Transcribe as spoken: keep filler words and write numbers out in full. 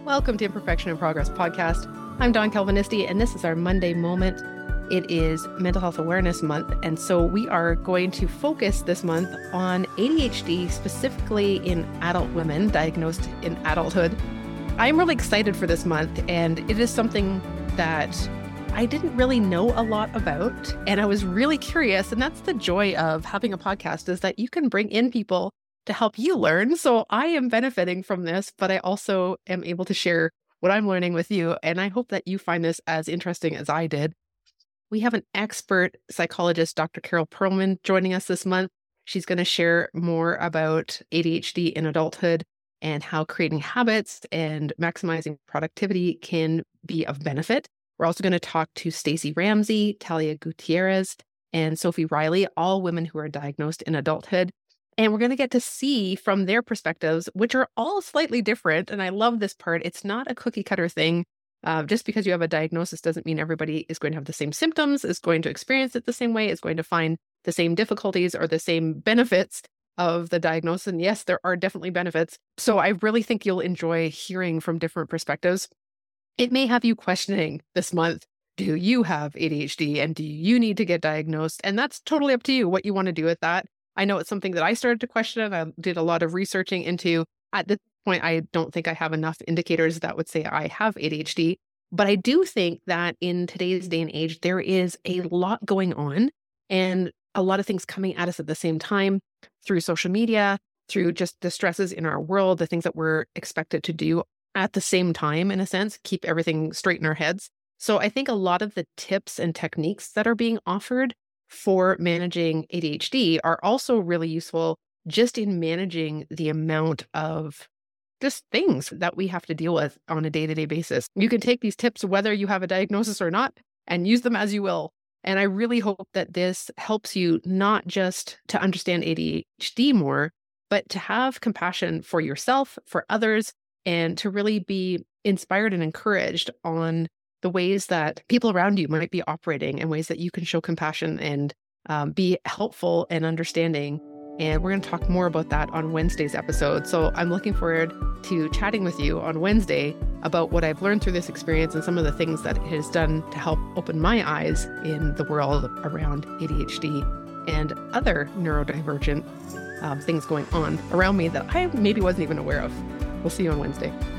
Welcome to Imperfection and Progress podcast. I'm Dawn Calvinisti, and this is our Monday moment. It is Mental Health Awareness Month, and so we are going to focus this month on A D H D, specifically in adult women diagnosed in adulthood. I'm really excited for this month, and it is something that I didn't really know a lot about, and I was really curious, and that's the joy of having a podcast, is that you can bring in people to help you learn. So I am benefiting from this, but I also am able to share what I'm learning with you. And I hope that you find this as interesting as I did. We have an expert psychologist, Doctor Carol Perlman, joining us this month. She's going to share more about A D H D in adulthood and how creating habits and maximizing productivity can be of benefit. We're also going to talk to Stacey Ramsey, Talia Gutierrez, and Sophie Riley, all women who are diagnosed in adulthood. And we're going to get to see from their perspectives, which are all slightly different. And I love this part. It's not a cookie cutter thing. Uh, just because you have a diagnosis doesn't mean everybody is going to have the same symptoms, is going to experience it the same way, is going to find the same difficulties or the same benefits of the diagnosis. And yes, there are definitely benefits. So I really think you'll enjoy hearing from different perspectives. It may have you questioning this month, do you have A D H D and do you need to get diagnosed? And that's totally up to you what you want to do with that. I know it's something that I started to question. I did a lot of researching into. At this point, I don't think I have enough indicators that would say I have A D H D. But I do think that in today's day and age, there is a lot going on and a lot of things coming at us at the same time through social media, through just the stresses in our world, the things that we're expected to do at the same time, in a sense, keep everything straight in our heads. So I think a lot of the tips and techniques that are being offered for managing A D H D are also really useful just in managing the amount of just things that we have to deal with on a day-to-day basis. You can take these tips whether you have a diagnosis or not and use them as you will. And I really hope that this helps you not just to understand A D H D more, but to have compassion for yourself, for others, and to really be inspired and encouraged on the ways that people around you might be operating and ways that you can show compassion and um, be helpful and understanding. And we're going to talk more about that on Wednesday's episode. So I'm looking forward to chatting with you on Wednesday about what I've learned through this experience and some of the things that it has done to help open my eyes in the world around A D H D and other neurodivergent um, things going on around me that I maybe wasn't even aware of. We'll see you on Wednesday.